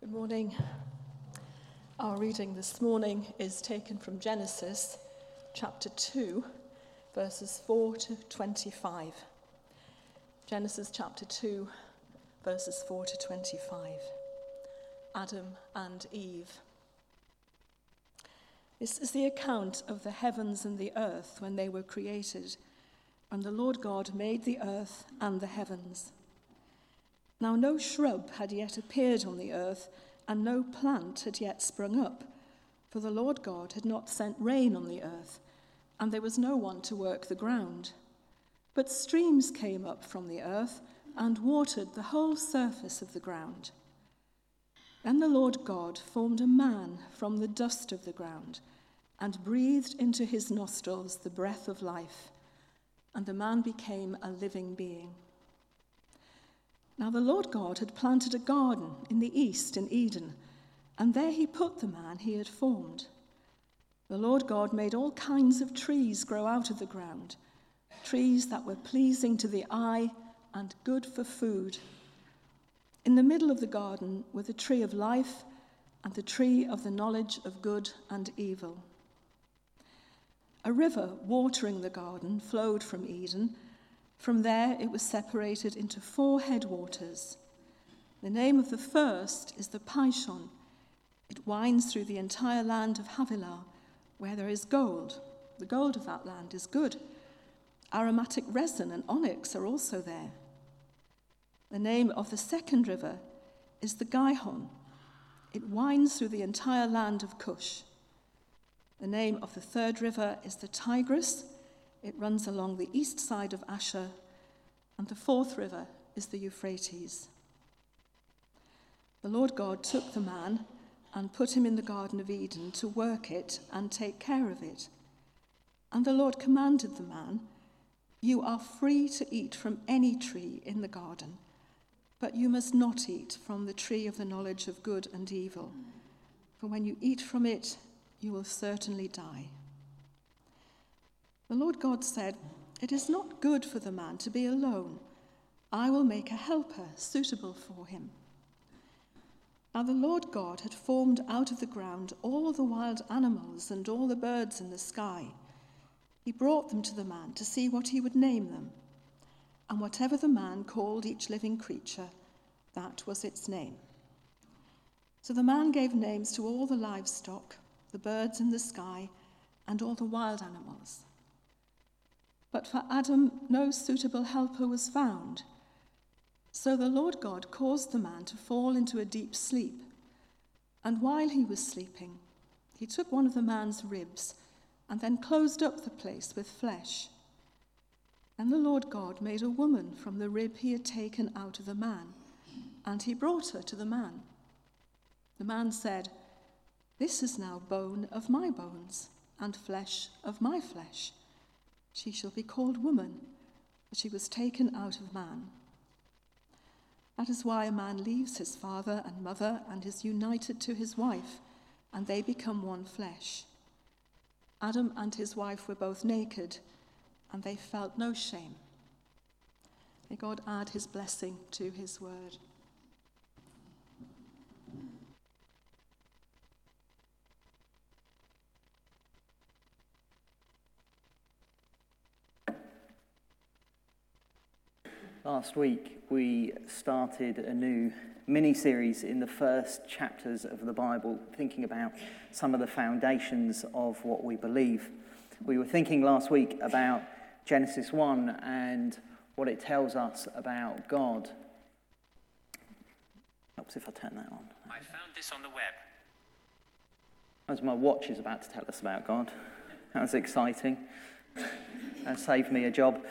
Good morning. Our reading this morning is taken from Genesis chapter 2, verses 4 to 25. Genesis chapter 2, verses 4 to 25. Adam and Eve. This is the account of the heavens and the earth when they were created, and the Lord God made the earth and the heavens. Now no shrub had yet appeared on the earth, and no plant had yet sprung up, for the Lord God had not sent rain on the earth, and there was no one to work the ground. But streams came up from the earth and watered the whole surface of the ground. Then the Lord God formed a man from the dust of the ground, and breathed into his nostrils the breath of life, and the man became a living being. Now the Lord God had planted a garden in the east in Eden, and there he put the man he had formed. The Lord God made all kinds of trees grow out of the ground, trees that were pleasing to the eye and good for food. In the middle of the garden were the tree of life and the tree of the knowledge of good and evil. A river watering the garden flowed from Eden. From there it was separated into 4 headwaters. The name of the first is the Pishon. It winds through the entire land of Havilah, where there is gold. The gold of that land is good. Aromatic resin and onyx are also there. The name of the second river is the Gihon. It winds through the entire land of Cush. The name of the third river is the Tigris. It runs along the east side of Asher, and the fourth river is the Euphrates. The Lord God took the man and put him in the Garden of Eden to work it and take care of it. And the Lord commanded the man, "You are free to eat from any tree in the garden, but you must not eat from the tree of the knowledge of good and evil, for when you eat from it, you will certainly die." The Lord God said, "It is not good for the man to be alone. I will make a helper suitable for him." Now the Lord God had formed out of the ground all the wild animals and all the birds in the sky. He brought them to the man to see what he would name them. And whatever the man called each living creature, that was its name. So the man gave names to all the livestock, the birds in the sky, and all the wild animals. But for Adam, no suitable helper was found. So the Lord God caused the man to fall into a deep sleep. And while he was sleeping, he took one of the man's ribs and then closed up the place with flesh. And the Lord God made a woman from the rib he had taken out of the man, and he brought her to the man. The man said, "This is now bone of my bones and flesh of my flesh. She shall be called woman, for she was taken out of man." That is why a man leaves his father and mother and is united to his wife, and they become one flesh. Adam and his wife were both naked, and they felt no shame. May God add his blessing to his word. Last week, we started a new mini-series in the first chapters of the Bible, thinking about some of the foundations of what we believe. We were thinking last week about Genesis 1 and what it tells us about God. Helps if I turn that on. I found this on the web. As my watch is about to tell us about God. That was exciting. That saved me a job.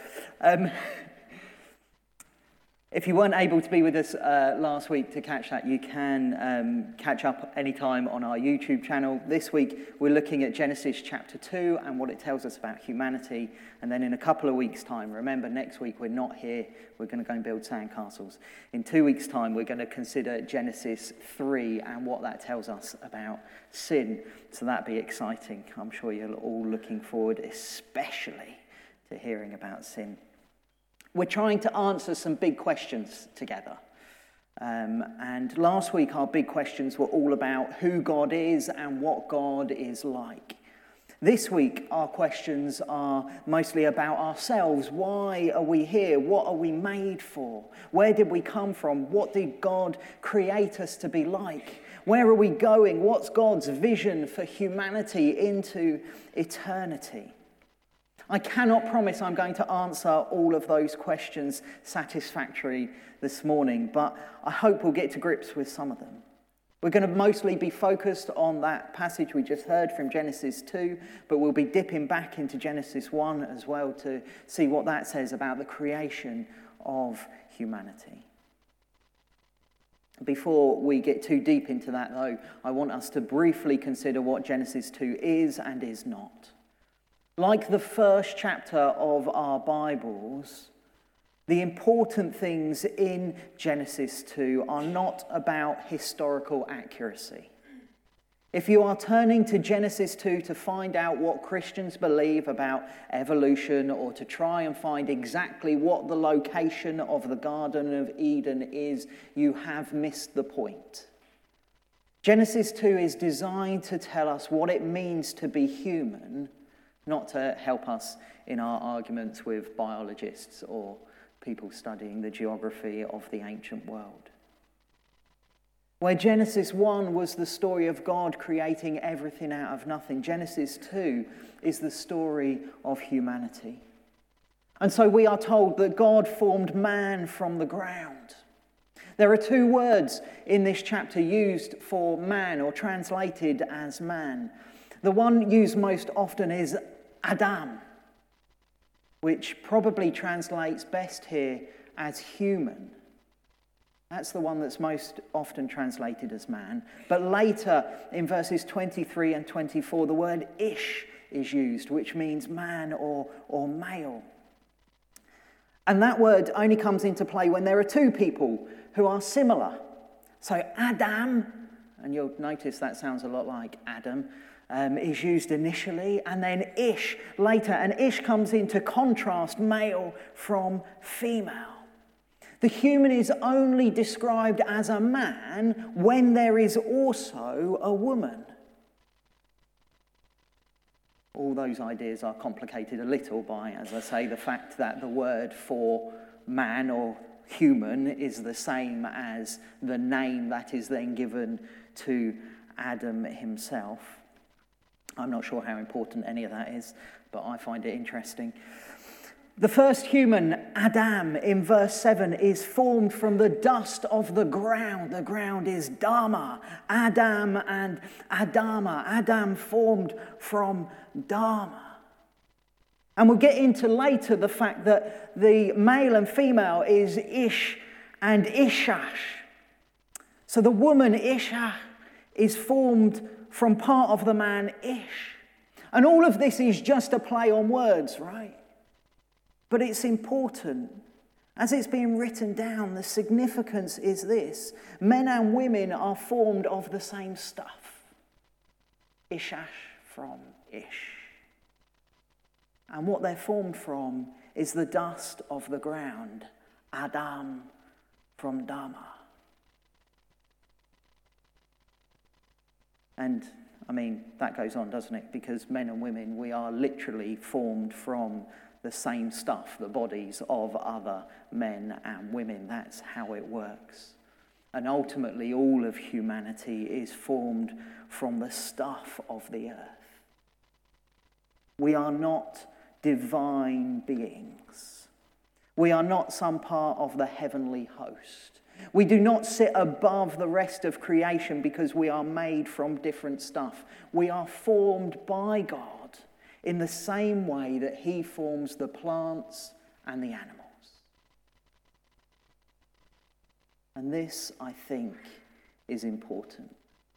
If you weren't able to be with us last week to catch that, you can catch up anytime on our YouTube channel. This week, we're looking at Genesis chapter 2 and what it tells us about humanity. And then in a couple of weeks' time, remember, next week we're not here. We're going to go and build sandcastles. In 2 weeks' time, we're going to consider Genesis 3 and what that tells us about sin. So that'd be exciting. I'm sure you're all looking forward, especially to hearing about sin. We're trying to answer some big questions together. And last week our big questions were all about who God is and what God is like. This week our questions are mostly about ourselves. Why are we here? What are we made for? Where did we come from? What did God create us to be like? Where are we going? What's God's vision for humanity into eternity? I cannot promise I'm going to answer all of those questions satisfactorily this morning, but I hope we'll get to grips with some of them. We're going to mostly be focused on that passage we just heard from Genesis 2, but we'll be dipping back into Genesis 1 as well to see what that says about the creation of humanity. Before we get too deep into that, though, I want us to briefly consider what Genesis 2 is and is not. Like the first chapter of our Bibles, the important things in Genesis 2 are not about historical accuracy. If you are turning to Genesis 2 to find out what Christians believe about evolution or to try and find exactly what the location of the Garden of Eden is, you have missed the point. Genesis 2 is designed to tell us what it means to be human, not to help us in our arguments with biologists or people studying the geography of the ancient world. Where Genesis 1 was the story of God creating everything out of nothing, Genesis 2 is the story of humanity. And so we are told that God formed man from the ground. There are two words in this chapter used for man or translated as man. The one used most often is Adam, which probably translates best here as human. That's the one that's most often translated as man. But later, in verses 23 and 24, the word ish is used, which means man or male. And that word only comes into play when there are two people who are similar. So Adam, and you'll notice that sounds a lot like Adam, is used initially, and then ish later. And ish comes into contrast male from female. The human is only described as a man when there is also a woman. All those ideas are complicated a little by, as I say, the fact that the word for man or human is the same as the name that is then given to Adam himself. I'm not sure how important any of that is, but I find it interesting. The first human, Adam, in verse 7, is formed from the dust of the ground. The ground is Dharma. Adam and Adama. Adam formed from Dharma. And we'll get into later the fact that the male and female is Ish and Ishash. So the woman, Isha, is formed from part of the man Ish. And all of this is just a play on words, right? But it's important. As it's being written down, the significance is this. Men and women are formed of the same stuff. Ishash from Ish. And what they're formed from is the dust of the ground. Adam from Dharma. And, that goes on, doesn't it? Because men and women, we are literally formed from the same stuff, the bodies of other men and women. That's how it works. And ultimately, all of humanity is formed from the stuff of the earth. We are not divine beings. We are not some part of the heavenly host. We do not sit above the rest of creation because we are made from different stuff. We are formed by God in the same way that he forms the plants and the animals. And this, I think, is important.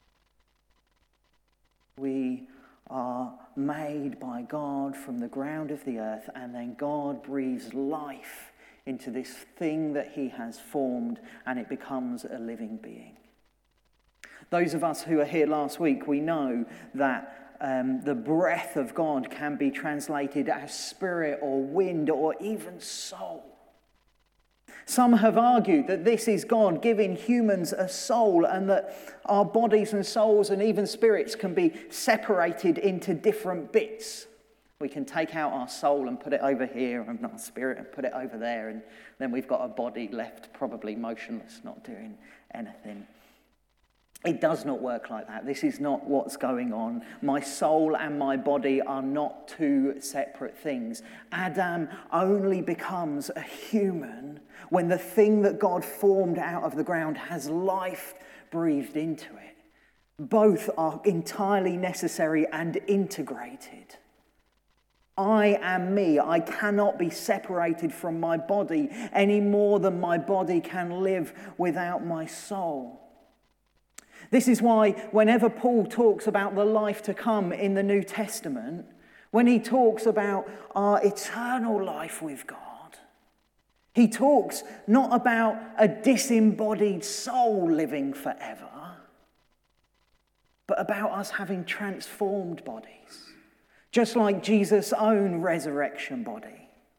We are made by God from the ground of the earth, and then God breathes life into this thing that he has formed, and it becomes a living being. Those of us who were here last week, we know that the breath of God can be translated as spirit or wind or even soul. Some have argued that this is God giving humans a soul and that our bodies and souls and even spirits can be separated into different bits. We can take out our soul and put it over here and our spirit and put it over there, and then we've got a body left probably motionless, not doing anything. It does not work like that. This is not what's going on. My soul and my body are not two separate things. Adam only becomes a human when the thing that God formed out of the ground has life breathed into it. Both are entirely necessary and integrated. I am me. I cannot be separated from my body any more than my body can live without my soul. This is why whenever Paul talks about the life to come in the New Testament, when he talks about our eternal life with God, he talks not about a disembodied soul living forever, but about us having transformed bodies, just like Jesus' own resurrection body.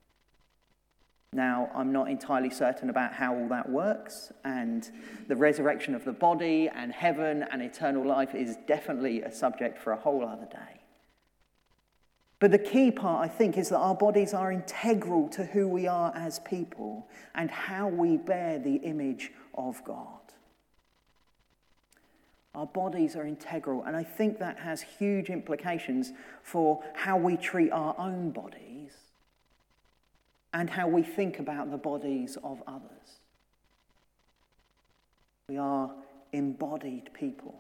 Now, I'm not entirely certain about how all that works, and the resurrection of the body and heaven and eternal life is definitely a subject for a whole other day. But the key part, I think, is that our bodies are integral to who we are as people and how we bear the image of God. Our bodies are integral, and I think that has huge implications for how we treat our own bodies and how we think about the bodies of others. We are embodied people.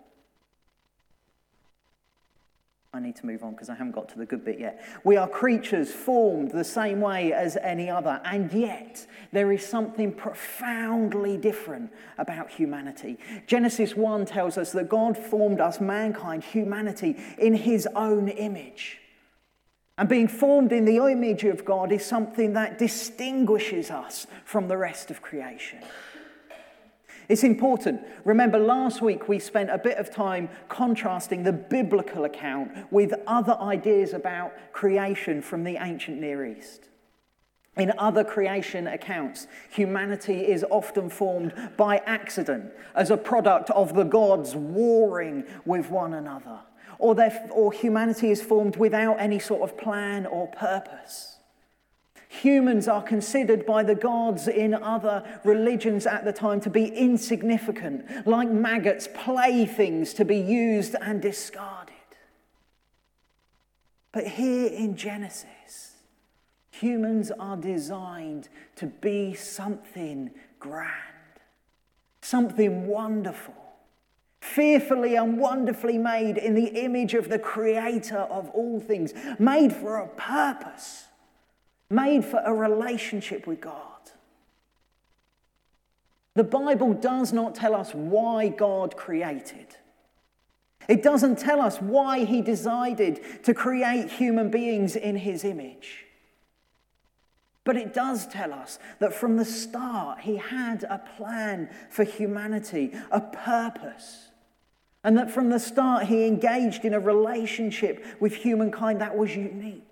I need to move on because I haven't got to the good bit yet. We are creatures formed the same way as any other, and yet there is something profoundly different about humanity. Genesis 1 tells us that God formed us, mankind, humanity, in his own image. And being formed in the image of God is something that distinguishes us from the rest of creation. It's important. Remember, last week we spent a bit of time contrasting the biblical account with other ideas about creation from the ancient Near East. In other creation accounts, humanity is often formed by accident as a product of the gods warring with one another. Or humanity is formed without any sort of plan or purpose. Humans are considered by the gods in other religions at the time to be insignificant, like maggots, playthings to be used and discarded. But here in Genesis, humans are designed to be something grand, something wonderful. Fearfully and wonderfully made in the image of the creator of all things, made for a purpose, made for a relationship with God. The Bible does not tell us why God created. It doesn't tell us why he decided to create human beings in his image. But it does tell us that from the start he had a plan for humanity, a purpose. And that from the start he engaged in a relationship with humankind that was unique.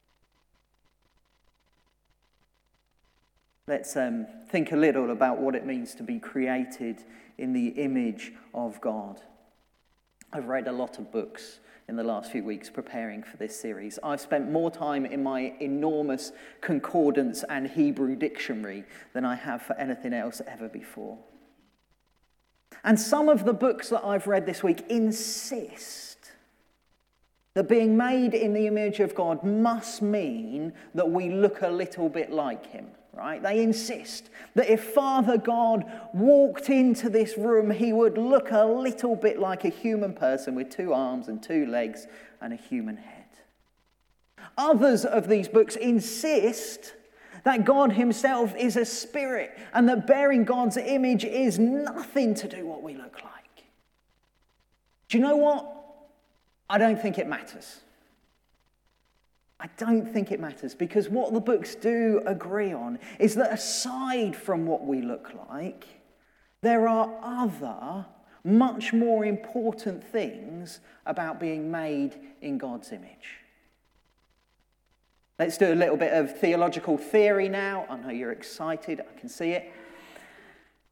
Let's think a little about what it means to be created in the image of God. I've read a lot of books in the last few weeks preparing for this series. I've spent more time in my enormous concordance and Hebrew dictionary than I have for anything else ever before. And some of the books that I've read this week insist that being made in the image of God must mean that we look a little bit like him, right? They insist that if Father God walked into this room, he would look a little bit like a human person with 2 arms and 2 legs and a human head. Others of these books insist that God himself is a spirit and that bearing God's image is nothing to do what we look like. Do you know what? I don't think it matters. I don't think it matters, because what the books do agree on is that aside from what we look like, there are other, much more important things about being made in God's image. Let's do a little bit of theological theory now. I know you're excited, I can see it.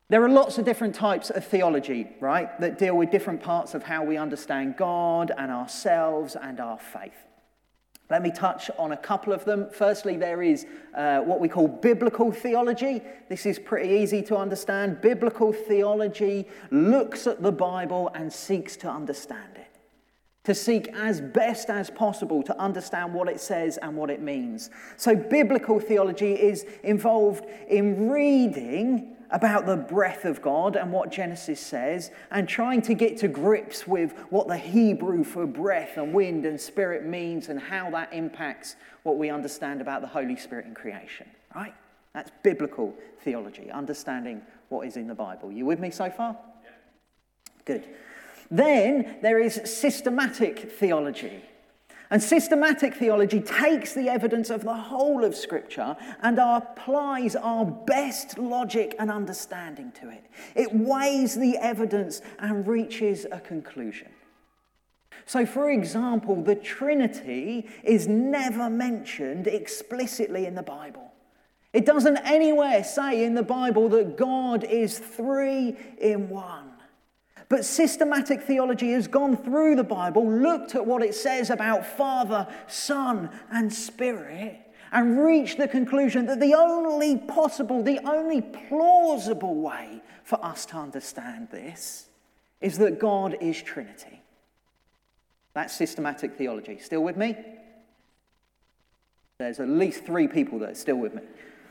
There are lots of different types of theology, right, that deal with different parts of how we understand God and ourselves and our faith. Let me touch on a couple of them. Firstly, there is what we call biblical theology. This is pretty easy to understand. Biblical theology looks at the Bible and seeks to understand it, to seek as best as possible to understand what it says and what it means. So biblical theology is involved in reading about the breath of God and what Genesis says, and trying to get to grips with what the Hebrew for breath and wind and spirit means and how that impacts what we understand about the Holy Spirit in creation, right? That's biblical theology, understanding what is in the Bible. You with me so far? Yeah. Good. Then there is systematic theology. And systematic theology takes the evidence of the whole of Scripture and applies our best logic and understanding to it. It weighs the evidence and reaches a conclusion. So, for example, the Trinity is never mentioned explicitly in the Bible. It doesn't anywhere say in the Bible that God is 3 in 1. But systematic theology has gone through the Bible, looked at what it says about Father, Son, and Spirit, and reached the conclusion that the only possible, the only plausible way for us to understand this is that God is Trinity. That's systematic theology. Still with me? There's at least 3 people that are still with me.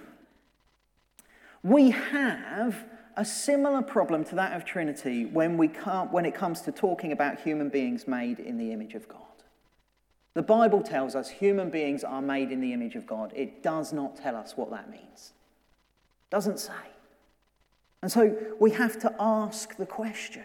We have a similar problem to that of Trinity when it comes to talking about human beings made in the image of God. The Bible tells us human beings are made in the image of God. It does not tell us what that means. It doesn't say. And so we have to ask the question,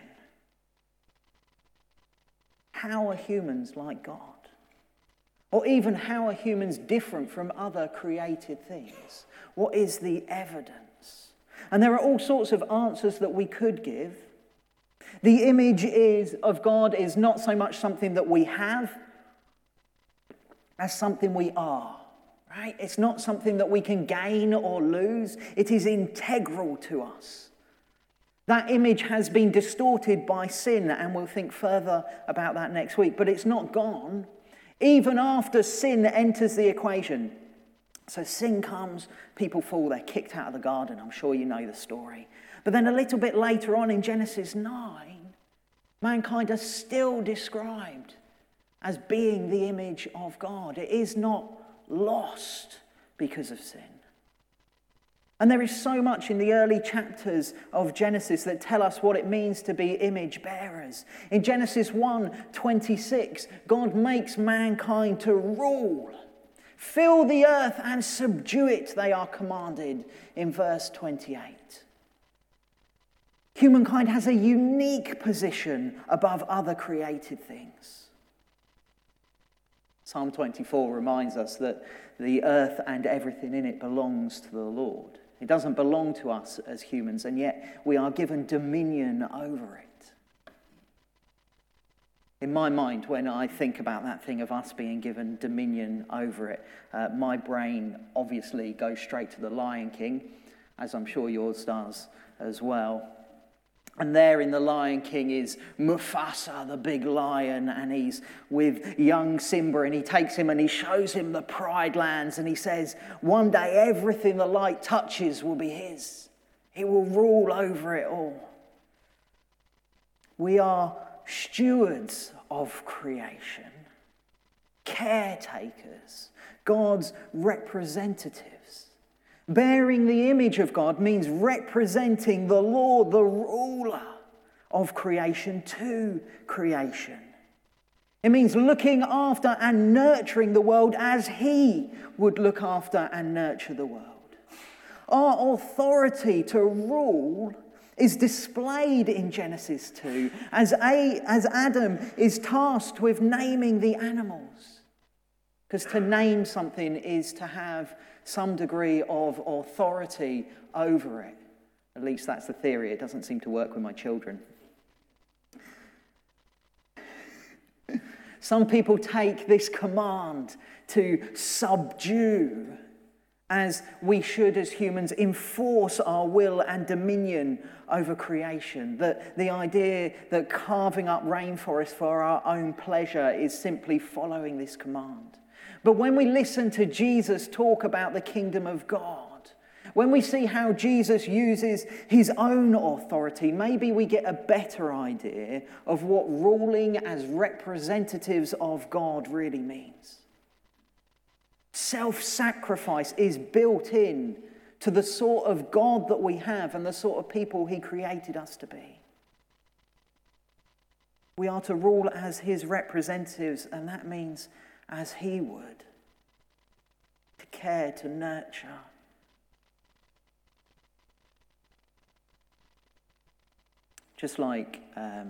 how are humans like God? Or even how are humans different from other created things? What is the evidence? And there are all sorts of answers that we could give. The image of God is not so much something that we have as something we are, right? It's not something that we can gain or lose. It is integral to us. That image has been distorted by sin, and we'll think further about that next week, but it's not gone. Even after sin enters the equation, so sin comes, people fall, they're kicked out of the garden. I'm sure you know the story. But then a little bit later on in Genesis 9, mankind is still described as being the image of God. It is not lost because of sin. And there is so much in the early chapters of Genesis that tell us what it means to be image bearers. In Genesis 1:26, God makes mankind to rule. Fill the earth and subdue it, they are commanded in verse 28. Humankind has a unique position above other created things. Psalm 24 reminds us that the earth and everything in it belongs to the Lord. It doesn't belong to us as humans, and yet we are given dominion over it. In my mind, when I think about that thing of us being given dominion over it, my brain obviously goes straight to the Lion King, as I'm sure yours does as well. And there in the Lion King is Mufasa, the big lion, and he's with young Simba, and he takes him and he shows him the Pride Lands, and he says, one day everything the light touches will be his. He will rule over it all. We are stewards of creation, caretakers, God's representatives. Bearing the image of God means representing the Lord, the ruler of creation, to creation. It means looking after and nurturing the world as He would look after and nurture the world. Our authority to rule is displayed in Genesis 2 as Adam is tasked with naming the animals. Because to name something is to have some degree of authority over it. At least that's the theory. It doesn't seem to work with my children. Some people take this command to subdue as we should as humans enforce our will and dominion over creation. That the idea that carving up rainforests for our own pleasure is simply following this command. But when we listen to Jesus talk about the kingdom of God, when we see how Jesus uses his own authority, maybe we get a better idea of what ruling as representatives of God really means. Self-sacrifice is built in to the sort of God that we have and the sort of people he created us to be. We are to rule as his representatives, and that means as he would. To care, to nurture. Just like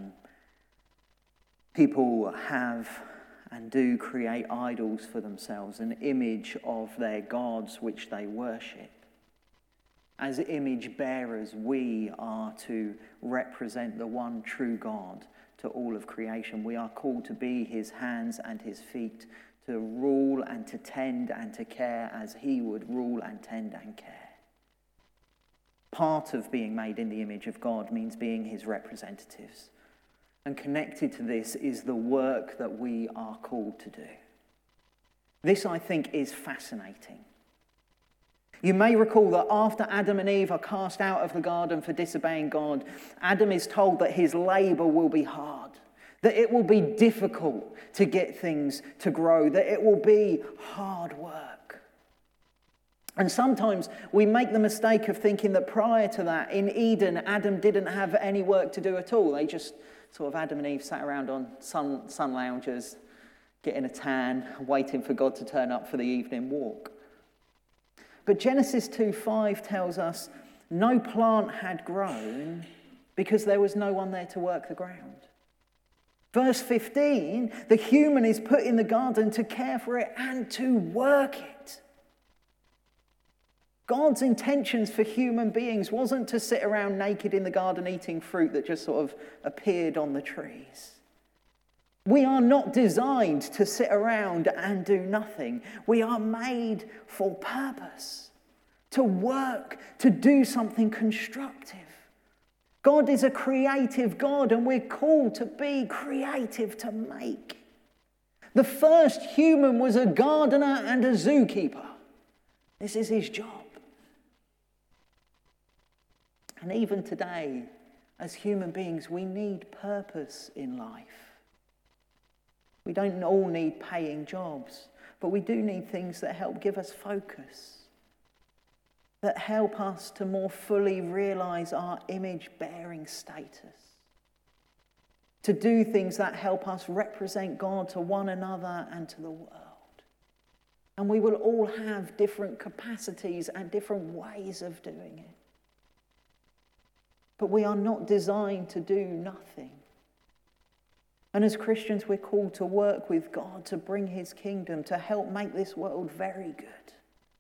people have and do create idols for themselves, an image of their gods which they worship. As image bearers, we are to represent the one true God to all of creation. We are called to be his hands and his feet, to rule and to tend and to care as he would rule and tend and care. Part of being made in the image of God means being his representatives. And connected to this is the work that we are called to do. This, I think, is fascinating. You may recall that after Adam and Eve are cast out of the garden for disobeying God, Adam is told that his labor will be hard, that it will be difficult to get things to grow, that it will be hard work. And sometimes we make the mistake of thinking that prior to that, in Eden, Adam didn't have any work to do at all. They just Adam and Eve sat around on sun loungers, getting a tan, waiting for God to turn up for the evening walk. But Genesis 2:5 tells us no plant had grown because there was no one there to work the ground. Verse 15, the human is put in the garden to care for it and to work it. God's intentions for human beings wasn't to sit around naked in the garden eating fruit that just sort of appeared on the trees. We are not designed to sit around and do nothing. We are made for purpose, to work, to do something constructive. God is a creative God, and we're called to be creative, to make. The first human was a gardener and a zookeeper. This is his job. And even today, as human beings, we need purpose in life. We don't all need paying jobs, but we do need things that help give us focus, that help us to more fully realize our image-bearing status, to do things that help us represent God to one another and to the world. And we will all have different capacities and different ways of doing it. But we are not designed to do nothing. And as Christians, we're called to work with God to bring his kingdom, to help make this world very good.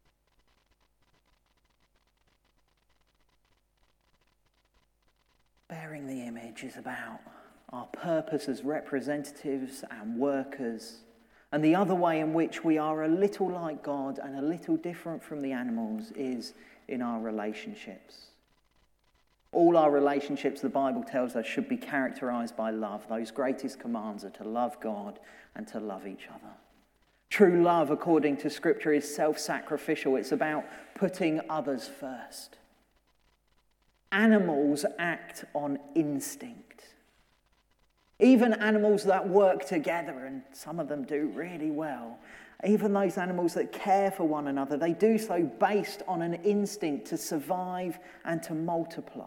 Bearing the image is about our purpose as representatives and workers, and the other way in which we are a little like God and a little different from the animals is in our relationships. All our relationships, the Bible tells us, should be characterized by love. Those greatest commands are to love God and to love each other. True love, according to Scripture, is self-sacrificial. It's about putting others first. Animals act on instinct. Even animals that work together, and some of them do really well, even those animals that care for one another, they do so based on an instinct to survive and to multiply.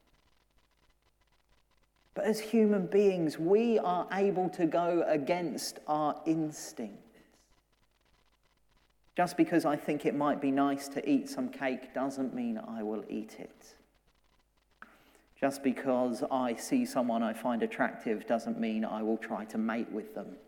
But as human beings, we are able to go against our instincts. Just because I think it might be nice to eat some cake doesn't mean I will eat it. Just because I see someone I find attractive doesn't mean I will try to mate with them.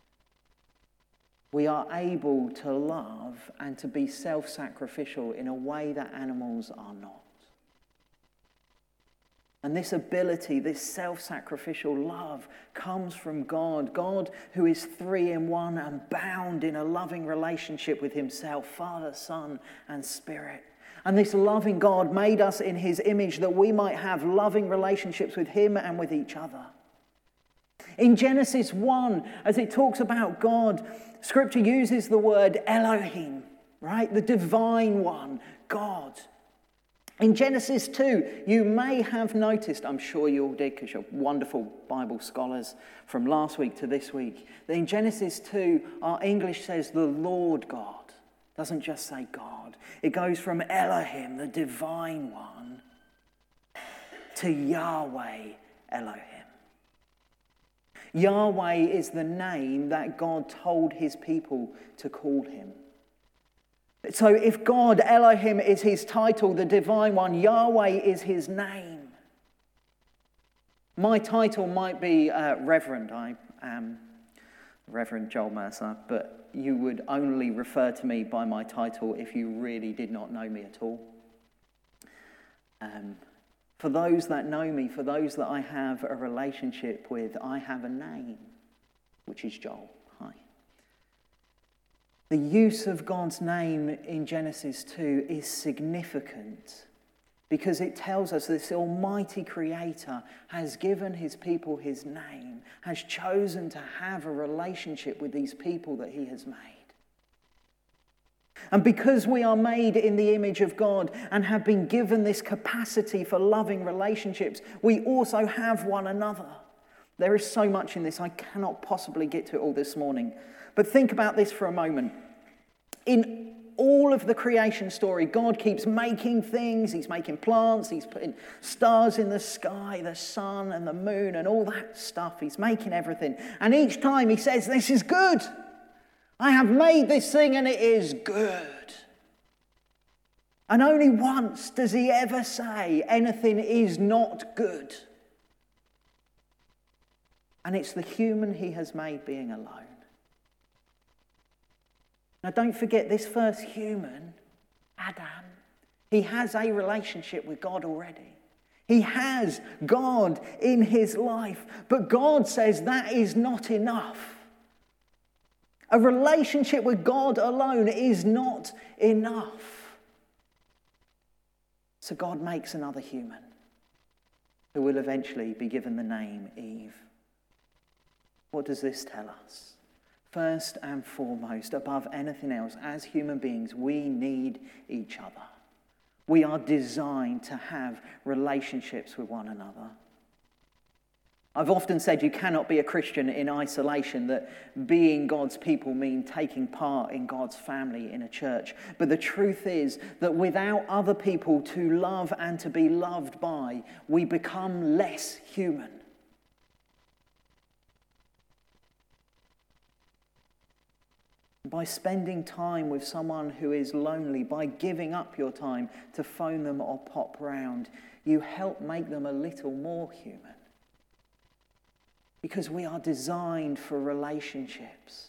We are able to love and to be self-sacrificial in a way that animals are not. And this ability, this self-sacrificial love comes from God. God who is three in one and bound in a loving relationship with himself, Father, Son, and Spirit. And this loving God made us in his image that we might have loving relationships with him and with each other. In Genesis 1, as it talks about God, Scripture uses the word Elohim, right? The divine one, God. In Genesis 2, you may have noticed, I'm sure you all did because you're wonderful Bible scholars from last week to this week, that in Genesis 2, our English says the Lord God. It doesn't just say God. It goes from Elohim, the divine one, to Yahweh Elohim. Yahweh is the name that God told his people to call him. So if God, Elohim, is his title, the divine one, Yahweh is his name. My title might be Reverend. I am Reverend Joel Mercer, but you would only refer to me by my title if you really did not know me at all. For those that know me, for those that I have a relationship with, I have a name, which is Joel. Hi. The use of God's name in Genesis 2 is significant because it tells us this almighty creator has given his people his name, has chosen to have a relationship with these people that he has made. And because we are made in the image of God and have been given this capacity for loving relationships, we also have one another. There is so much in this, I cannot possibly get to it all this morning. But think about this for a moment. In all of the creation story, God keeps making things. He's making plants. He's putting stars in the sky, the sun and the moon and all that stuff. He's making everything. And each time he says, this is good. I have made this thing and it is good. And only once does he ever say anything is not good. And it's the human he has made being alone. Now don't forget, this first human, Adam, he has a relationship with God already. He has God in his life. But God says that is not enough. A relationship with God alone is not enough. So God makes another human who will eventually be given the name Eve. What does this tell us? First and foremost, above anything else, as human beings, we need each other. We are designed to have relationships with one another. I've often said you cannot be a Christian in isolation, that being God's people mean taking part in God's family in a church. But the truth is that without other people to love and to be loved by, we become less human. By spending time with someone who is lonely, by giving up your time to phone them or pop round, you help make them a little more human. Because we are designed for relationships.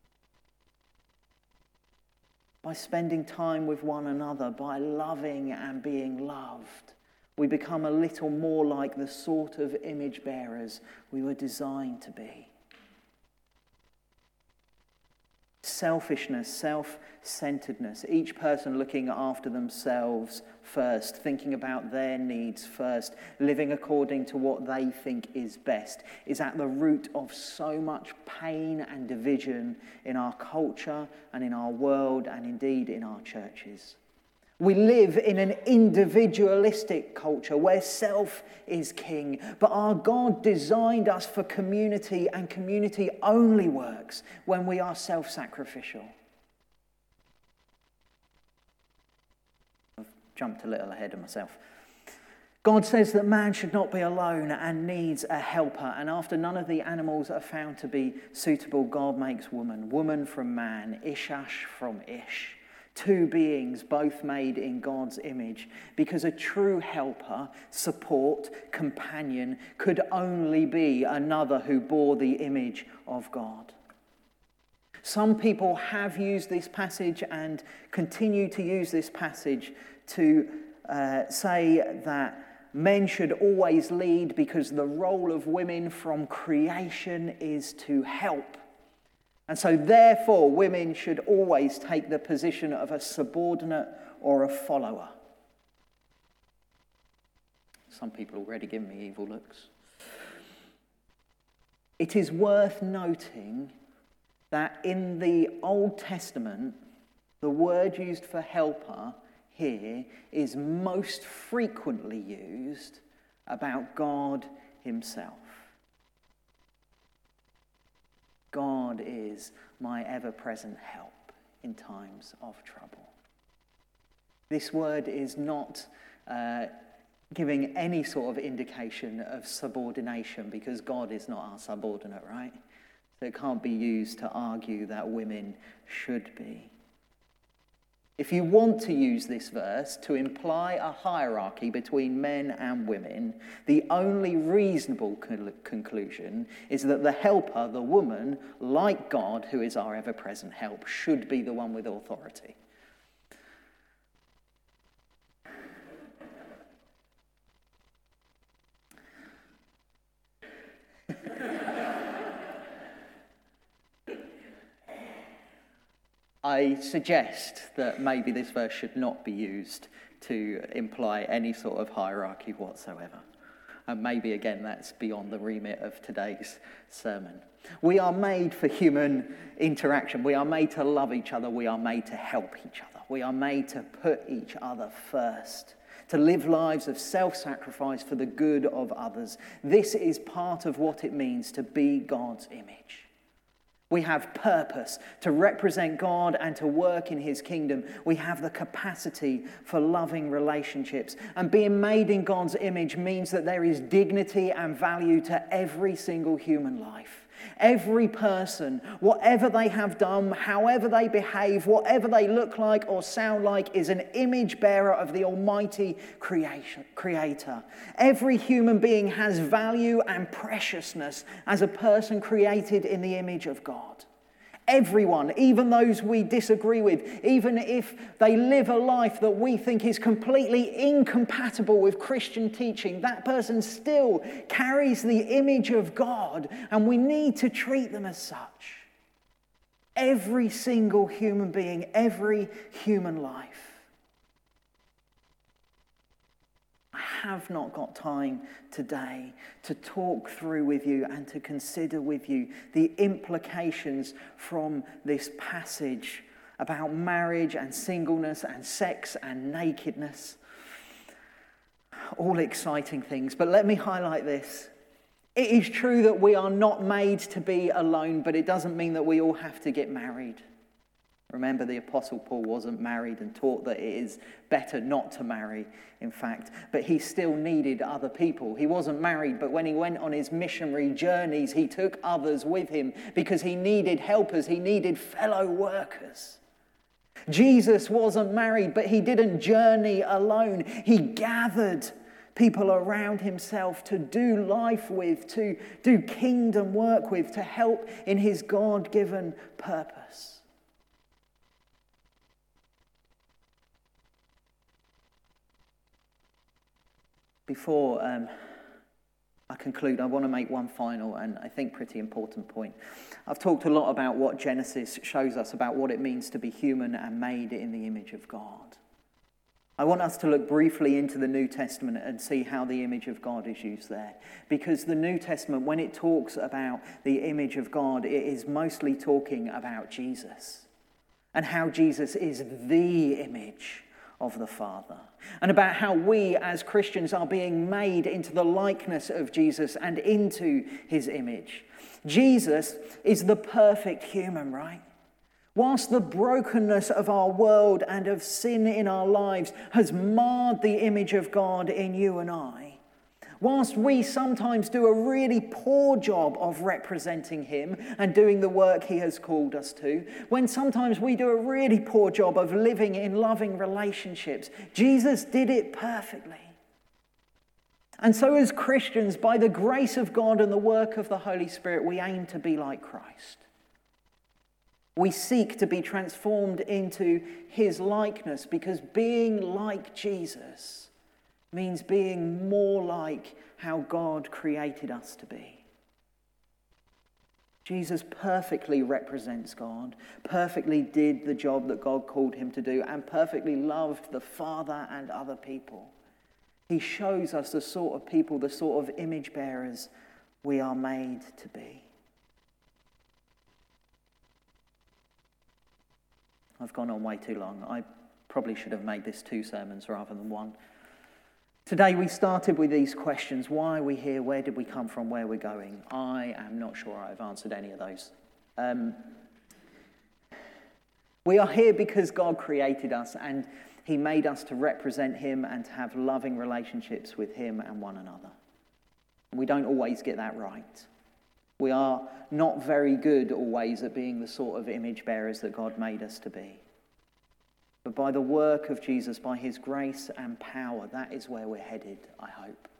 By spending time with one another, by loving and being loved, we become a little more like the sort of image bearers we were designed to be. Selfishness, self-centeredness, each person looking after themselves first, thinking about their needs first, living according to what they think is best, is at the root of so much pain and division in our culture and in our world and indeed in our churches. We live in an individualistic culture where self is king, but our God designed us for community, and community only works when we are self-sacrificial. I've jumped a little ahead of myself. God says that man should not be alone and needs a helper, and after none of the animals are found to be suitable, God makes woman, woman from man, Ishash from Ish. Two beings, both made in God's image, because a true helper, support, companion could only be another who bore the image of God. Some people have used this passage and continue to use this passage to say that men should always lead because the role of women from creation is to help. And so therefore, women should always take the position of a subordinate or a follower. Some people already give me evil looks. It is worth noting that in the Old Testament, the word used for helper here is most frequently used about God himself. God is my ever-present help in times of trouble. This word is not giving any sort of indication of subordination because God is not our subordinate, right? So it can't be used to argue that women should be. If you want to use this verse to imply a hierarchy between men and women, the only reasonable conclusion is that the helper, the woman, like God, who is our ever-present help, should be the one with authority. I suggest that maybe this verse should not be used to imply any sort of hierarchy whatsoever. And maybe, again, that's beyond the remit of today's sermon. We are made for human interaction. We are made to love each other. We are made to help each other. We are made to put each other first, to live lives of self-sacrifice for the good of others. This is part of what it means to be God's image. We have purpose to represent God and to work in his kingdom. We have the capacity for loving relationships. And being made in God's image means that there is dignity and value to every single human life. Every person, whatever they have done, however they behave, whatever they look like or sound like, is an image bearer of the Almighty Creator. Every human being has value and preciousness as a person created in the image of God. Everyone, even those we disagree with, even if they live a life that we think is completely incompatible with Christian teaching, that person still carries the image of God, and we need to treat them as such. Every single human being, every human life. I have not got time today to talk through with you and to consider with you the implications from this passage about marriage and singleness and sex and nakedness. All exciting things, but let me highlight this. It is true that we are not made to be alone, but it doesn't mean that we all have to get married. Remember, the Apostle Paul wasn't married and taught that it is better not to marry, in fact. But he still needed other people. He wasn't married, but when he went on his missionary journeys, he took others with him because he needed helpers. He needed fellow workers. Jesus wasn't married, but he didn't journey alone. He gathered people around himself to do life with, to do kingdom work with, to help in his God-given purpose. Before I conclude, I want to make one final and I think pretty important point. I've talked a lot about what Genesis shows us about what it means to be human and made in the image of God. I want us to look briefly into the New Testament and see how the image of God is used there. Because the New Testament, when it talks about the image of God, it is mostly talking about Jesus and how Jesus is the image of the Father, and about how we as Christians are being made into the likeness of Jesus and into his image. Jesus is the perfect human, right? Whilst the brokenness of our world and of sin in our lives has marred the image of God in you and I, whilst we sometimes do a really poor job of representing him and doing the work he has called us to, when sometimes we do a really poor job of living in loving relationships, Jesus did it perfectly. And so as Christians, by the grace of God and the work of the Holy Spirit, we aim to be like Christ. We seek to be transformed into his likeness because being like Jesus means being more like how God created us to be. Jesus perfectly represents God, perfectly did the job that God called him to do, and perfectly loved the Father and other people. He shows us the sort of people, the sort of image bearers we are made to be. I've gone on way too long. I probably should have made this 2 sermons rather than 1. Today we started with these questions. Why are we here? Where did we come from? Where we're going? I am not sure I've answered any of those. We are here because God created us and he made us to represent him and to have loving relationships with him and one another. We don't always get that right. We are not very good always at being the sort of image bearers that God made us to be. But by the work of Jesus, by his grace and power, that is where we're headed, I hope.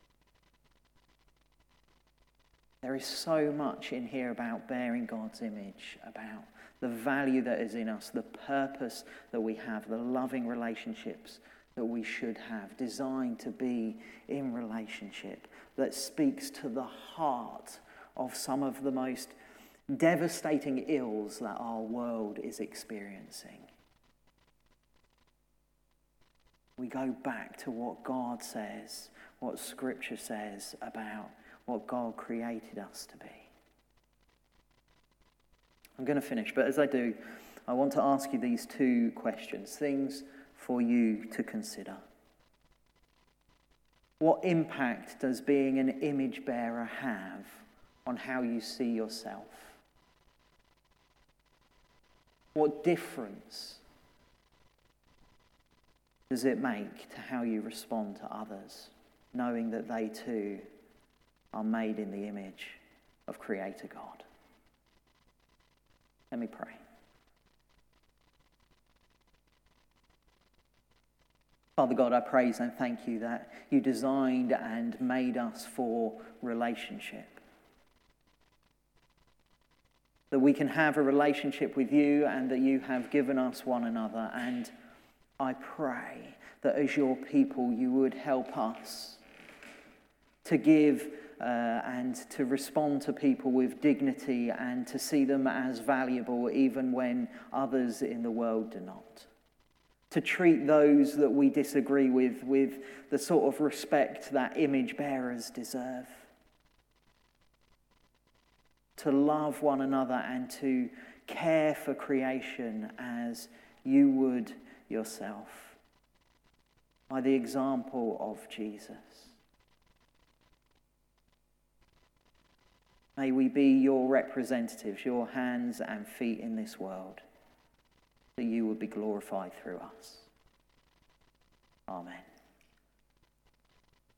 There is so much in here about bearing God's image, about the value that is in us, the purpose that we have, the loving relationships that we should have, designed to be in relationship, that speaks to the heart of some of the most devastating ills that our world is experiencing. We go back to what God says, what Scripture says about what God created us to be. I'm going to finish, but as I do, I want to ask you these 2 questions, things for you to consider. What impact does being an image bearer have on how you see yourself? What difference does it make to how you respond to others, knowing that they too are made in the image of Creator God? Let me pray. Father God, I praise and thank you that you designed and made us for relationship. That we can have a relationship with you and that you have given us one another. And I pray that as your people, you would help us to give and to respond to people with dignity and to see them as valuable even when others in the world do not. To treat those that we disagree with the sort of respect that image bearers deserve. To love one another and to care for creation as you would yourself, by the example of Jesus. May we be your representatives, your hands and feet in this world, that you would be glorified through us. Amen.